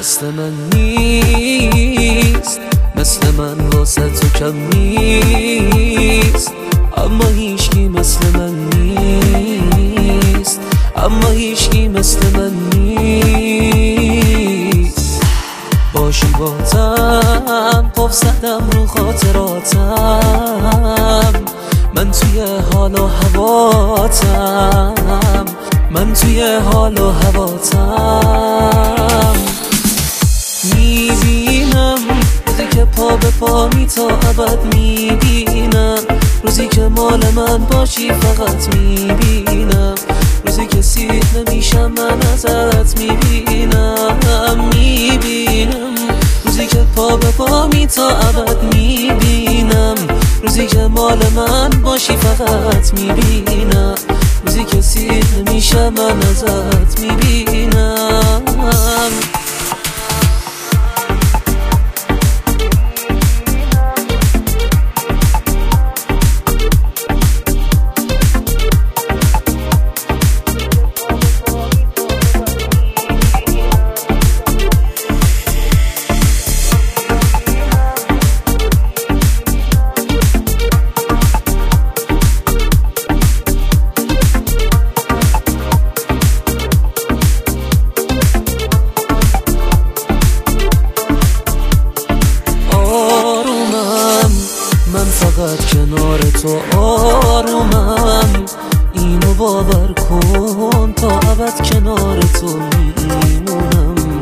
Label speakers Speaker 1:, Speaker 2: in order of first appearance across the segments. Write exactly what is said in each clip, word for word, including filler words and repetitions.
Speaker 1: مثل من نیست، مثل من واسه تو کم نیست، اما هیچکی مثل من نیست، اما هیچکی مثل من نیست. باشی باتم قف زدم رو خاطراتم، من توی حال و هواتم، من توی حال و هواتم. میبینم روزی که پا به پا می تا ابد میبینم، روزی که مال من باشی فقط میبینم، روزی که سیر نمیشم من ازت میبینم. میبینم روزی که پا به پا می تا ابد میبینم، روزی که مال من باشی فقط میبینم، روزی که سیر نمیشم من ازت میبینم. من فقط کنار تو آرومم، اینو باور کن تا ابد کنار تو میمونم.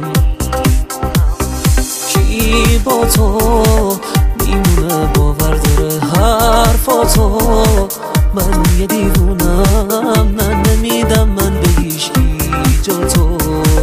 Speaker 1: کی با تو میمونه باور داره حرفاتو، من یه دیوونم نه نمیدم من به هیچکی جا تو.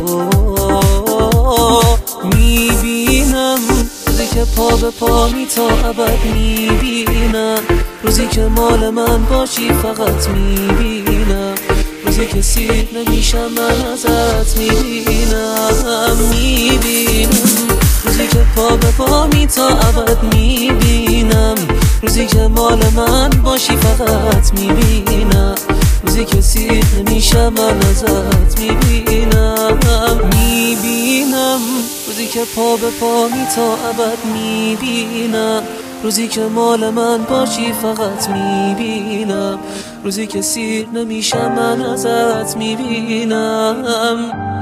Speaker 1: میبینم روزی که پا به پا می تا ابد میبینم، روزی که مال من باشی فقط میبینم، روزی که سیر نمیشم من ازت میبینم. میبینم روزی که پا به پا می تا ابد میبینم، روزی که مال من باشی فقط میبینم، روزی که سیر نمیشم من ازت میبینم. میبینم روزی که پا به پا می تا ابد میبینم، روزی که مال من باشی فقط میبینم، روزی که سیر نمیشم من ازت میبینم.